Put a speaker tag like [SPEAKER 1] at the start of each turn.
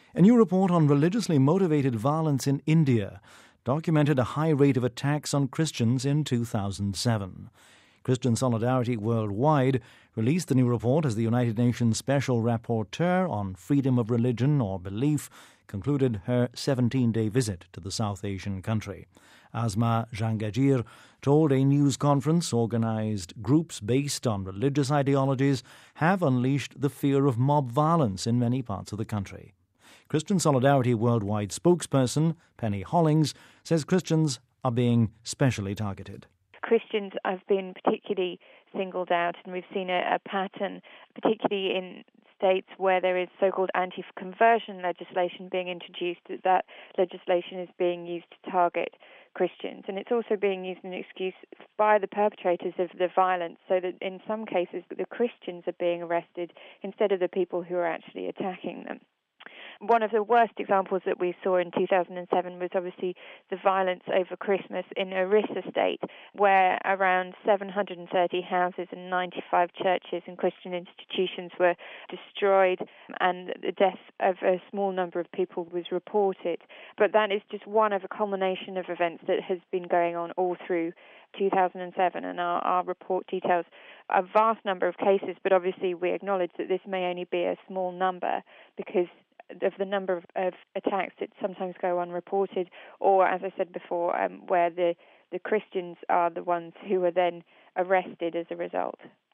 [SPEAKER 1] A new report on religiously motivated violence in India documented a high rate of attacks on Christians in 2007. Christian Solidarity Worldwide released the new report as the United Nations Special Rapporteur on Freedom of Religion or Belief concluded her 17-day visit to the South Asian country. Asma Jangajir told a news conference organized groups based on religious ideologies have unleashed the fear of mob violence in many parts of the country. Christian Solidarity Worldwide spokesperson Penny Hollings says Christians are being specially targeted.
[SPEAKER 2] Christians have been particularly singled out, and we've seen a pattern, particularly in states where there is so-called anti-conversion legislation being introduced, that legislation is being used to target Christians. And it's also being used as an excuse by the perpetrators of the violence, so that in some cases the Christians are being arrested instead of the people who are actually attacking them. One of the worst examples that we saw in 2007 was obviously the violence over Christmas in Orissa State, where around 730 houses and 95 churches and Christian institutions were destroyed, and the death of a small number of people was reported. But that is just one of a culmination of events that has been going on all through 2007, and our report details a vast number of cases, but obviously we acknowledge that this may only be a small number because of the number of attacks that sometimes go unreported, or, as I said before, where the Christians are the ones who are then arrested as a result.